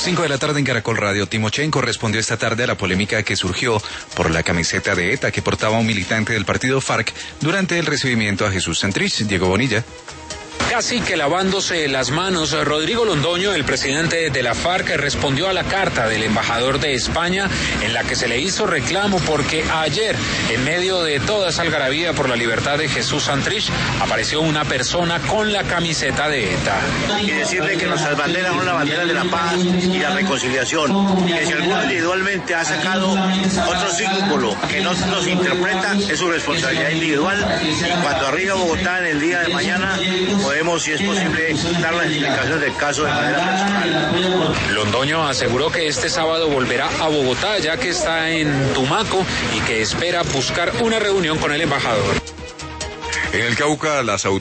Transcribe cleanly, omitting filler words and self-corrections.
5 de la tarde en Caracol Radio. Timochenko respondió esta tarde a la polémica que surgió por la camiseta de ETA que portaba un militante del partido FARC durante el recibimiento a Jesús Santrich. Diego Bonilla. Casi que lavándose las manos, Rodrigo Londoño, el presidente de la FARC, respondió a la carta del embajador de España en la que se le hizo reclamo porque ayer, en medio de toda esa algarabía por la libertad de Jesús Santrich, apareció una persona con la camiseta de ETA. Y decirle que nuestras banderas son las banderas de la paz y la reconciliación, que si alguno individualmente ha sacado otro símbolo que no nos interpreta, es su responsabilidad individual, y cuando arriba a Bogotá en el día de mañana podemos, si es posible, dar la explicación del caso de manera personal. Londoño aseguró que este sábado volverá a Bogotá, ya que está en Tumaco, y que espera buscar una reunión con el embajador. En el Cauca, las autoridades